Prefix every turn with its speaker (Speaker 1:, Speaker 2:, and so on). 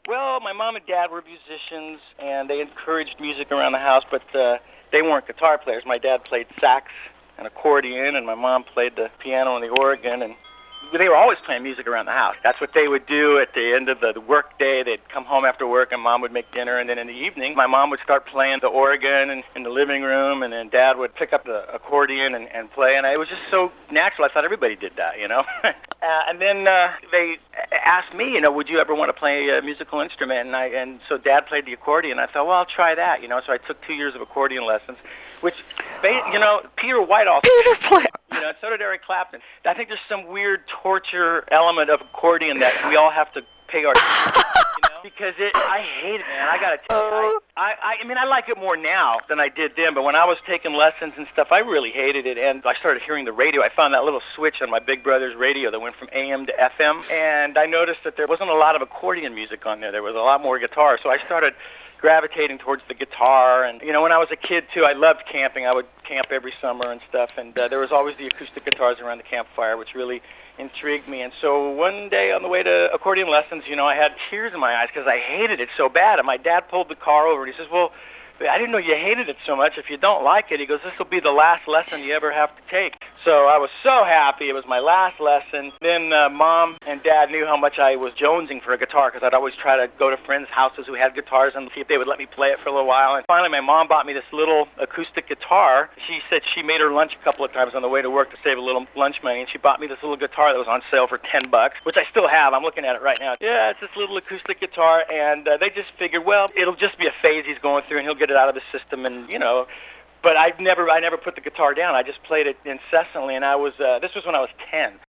Speaker 1: Well, my mom and dad were musicians, and they encouraged music around the house, but they weren't guitar players. My dad played sax and accordion, and my mom played the piano and the organ, and they were always playing music around the house. That's what they would do at the end of the work day. They'd come home after work, and Mom would make dinner, and then in the evening, my mom would start playing the organ in the living room, and then Dad would pick up the accordion and play, and it was just so natural. I thought everybody did that, you know. And then they asked me, would you ever want to play a musical instrument? And so Dad played the accordion. I thought, well, I'll try that, So I took 2 years of accordion lessons, which, Peter White also. And so did Eric Clapton. I think there's some weird torture element of accordion that we all have to pay our because I hate it, man. I got to tell you, I like it more now than I did then, but when I was taking lessons and stuff, I really hated it, and I started hearing the radio. I found that little switch on my big brother's radio that went from AM to FM, and I noticed that there wasn't a lot of accordion music on there. There was a lot more guitar, so I started gravitating towards the guitar. And when I was a kid too, I loved camping. I would camp every summer and stuff, and there was always the acoustic guitars around the campfire, which really intrigued me. And so one day on the way to accordion lessons, I had tears in my eyes because I hated it so bad. And my dad pulled the car over and he says, well, I didn't know you hated it so much. If you don't like it, he goes, this will be the last lesson you ever have to take. So I was so happy. It was my last lesson. Then Mom and Dad knew how much I was jonesing for a guitar because I'd always try to go to friends' houses who had guitars and see if they would let me play it for a little while. And finally, my mom bought me this little acoustic guitar. She said she made her lunch a couple of times on the way to work to save a little lunch money, and she bought me this little guitar that was on sale for $10, which I still have. I'm looking at it right now. Yeah, it's this little acoustic guitar, and they just figured, well, it'll just be a phase he's going through, and he'll get it out of the system, and but I never put the guitar down. I just played it incessantly, and this was when I was 10.